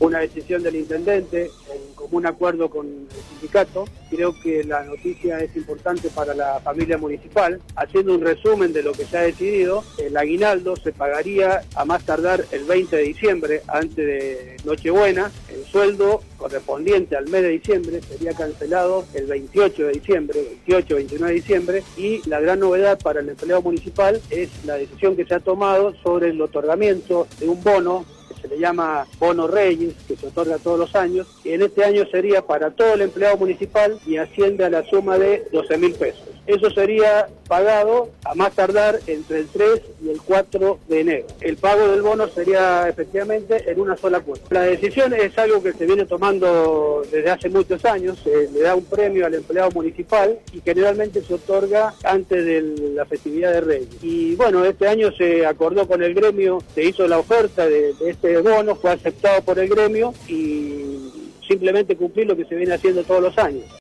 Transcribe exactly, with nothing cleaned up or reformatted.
una decisión del intendente en común acuerdo con el sindicato. Creo que la noticia es importante para la familia municipal. Haciendo un resumen de lo que se ha decidido, el aguinaldo se pagaría a más tardar el veinte de diciembre, antes de Nochebuena. El sueldo correspondiente al mes de diciembre sería cancelado el veintiocho de diciembre, veintiocho, veintinueve de diciembre, y la gran novedad para el empleado municipal es la decisión que se ha tomado sobre el otorgamiento de un bono que se le llama Bono Reyes, que se otorga todos los años, y en este año sería para todo el empleado municipal y asciende a la suma de doce mil pesos. Eso sería pagado a más tardar entre el tres y el cuatro de enero. El pago del bono sería efectivamente en una sola cuota. La decisión es algo que se viene tomando desde hace muchos años. Se le da un premio al empleado municipal y generalmente se otorga antes de la festividad de Reyes. Y bueno, este año se acordó con el gremio, se hizo la oferta de, de este bono, fue aceptado por el gremio y simplemente cumplir lo que se viene haciendo todos los años.